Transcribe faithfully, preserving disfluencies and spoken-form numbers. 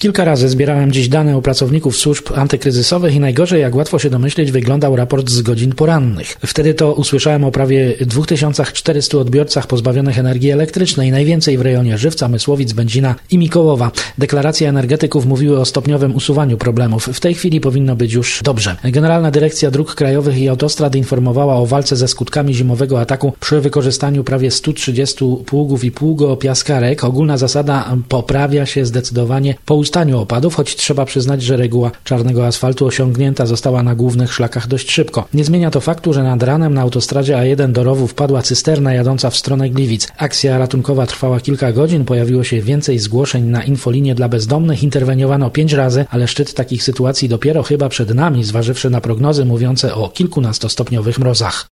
Kilka razy zbierałem dziś dane u pracowników służb antykryzysowych i najgorzej, jak łatwo się domyśleć, wyglądał raport z godzin porannych. Wtedy to usłyszałem o prawie dwa tysiące czterystu odbiorcach pozbawionych energii elektrycznej, najwięcej w rejonie Żywca, Mysłowic, Będzina i Mikołowa. Deklaracje energetyków mówiły o stopniowym usuwaniu problemów. W tej chwili powinno być już dobrze. Generalna Dyrekcja Dróg Krajowych i Autostrad informowała o walce ze skutkami zimowego ataku przy wykorzystaniu prawie stu trzydziestu pługów i pługopiaskarek. Ogólna zasada poprawia się zdecydowanie po ustaniu opadów, choć trzeba przyznać, że reguła czarnego asfaltu osiągnięta została na głównych szlakach dość szybko. Nie zmienia to faktu, że nad ranem na autostradzie A jeden do Rowu wpadła cysterna jadąca w stronę Gliwic. Akcja ratunkowa trwała kilka godzin, pojawiło się więcej zgłoszeń na infolinię dla bezdomnych, interweniowano pięć razy, ale szczyt takich sytuacji dopiero chyba przed nami, zważywszy na prognozy mówiące o kilkunastostopniowych mrozach.